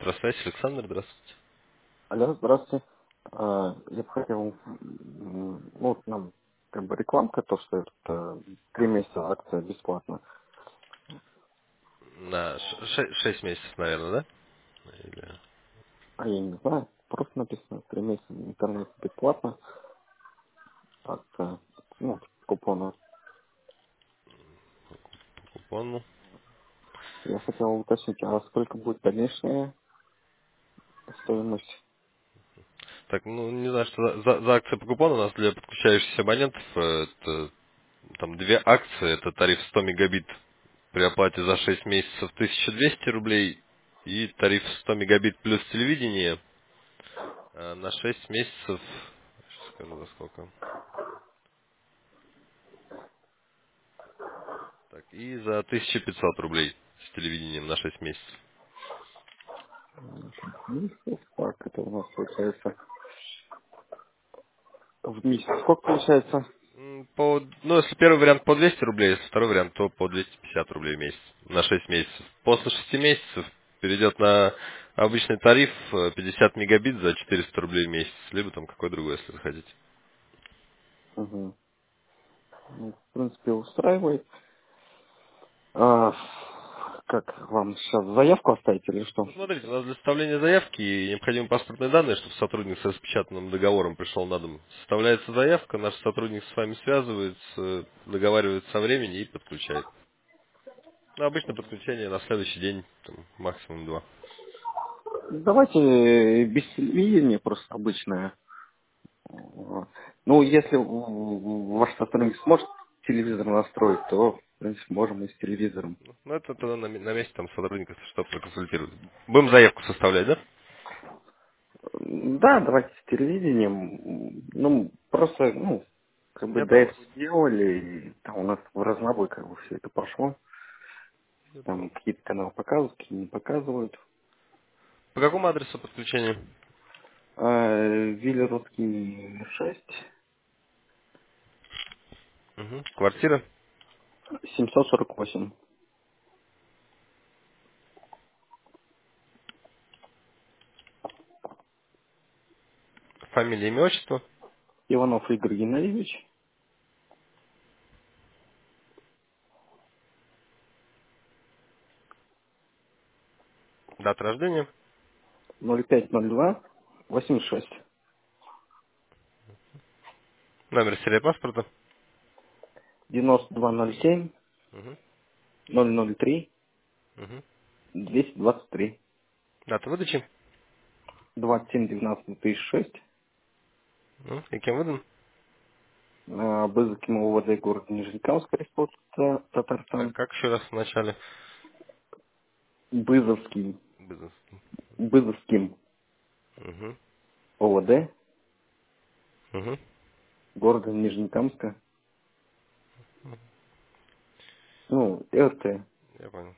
Здравствуйте, Александр, здравствуйте. Алло, здравствуйте. Я бы хотел, ну, вот нам как бы рекламка, то, что это 3 месяца акция бесплатно. На 6 месяцев, наверное, да? А я не знаю, просто написано 3 месяца интернет бесплатно, акция, ну, купона. Купон. Я хотел уточнить, а сколько будет дальнейшая стоимость? Так, ну, не знаю, что за акция по купону у нас для подключающихся абонентов. Это там две акции. Это тариф 100 мегабит при оплате за 6 месяцев 1200 рублей и тариф 100 мегабит плюс телевидение на 6 месяцев, сейчас скажу за сколько. Так, и за 1500 рублей с телевидением на 6 месяцев. Месяцев, так, это у нас получается в месяц. Сколько получается? Ну, если первый вариант по 200 рублей, если второй вариант, то по 250 рублей в месяц, на 6 месяцев. После 6 месяцев перейдет на обычный тариф 50 мегабит за 400 рублей в месяц, либо там какой другой, если захотите. Угу. Ну, в принципе, устраивает. А, как вам сейчас заявку оставить или что? Ну, смотрите, у нас для составления заявки необходимы паспортные данные, чтобы сотрудник с распечатанным договором пришел на дом. Составляется заявка, наш сотрудник с вами связывается, договаривается со времени и подключает. Ну, обычно подключение на следующий день, там, максимум 2. Давайте без телевидения просто обычное. Вот. Ну, если ваш сотрудник сможет телевизор настроить, то, в принципе, можем и с телевизором. Ну, это тогда на месте там сотрудника, если что, проконсультирует. Будем заявку составлять, да? Да, давайте с телевидением. Ну, просто, ну, как бы Я до понял вас. этого делали, и там у нас в разнобой как бы все это пошло. Я понял. Там какие-то каналы показывают, какие не показывают. По какому адресу подключения? Виллерудский 6, Угу. Квартира, 748. фамилия, имя, отчество, Иванов Игорь Геннадьевич, дата рождения, 0502-86. номер серии паспорта, 9207 угу. 003 Угу. 223. Дата выдачи, 27-19-2006. и кем выдан. Бызыким ОВД город Нижнекамская республика, Так, Татарстан. как еще раз в начале? Бызовский, Бизнес. Бызовским Угу. ОВД Угу. города Нижнекамска. Ну, РТ. Я понял.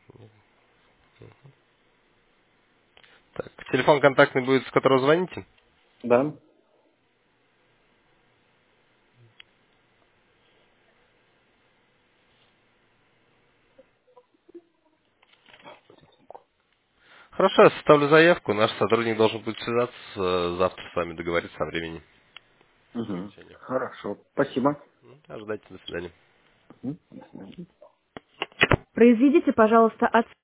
Так, телефон контактный будет, с которого звоните? Да. Хорошо, я составлю заявку. Наш сотрудник должен будет связаться завтра с вами, договориться о времени Угу. подключения. Хорошо. Спасибо. Ожидайте, до свидания. Мгм. До свидания. Произведите, пожалуйста,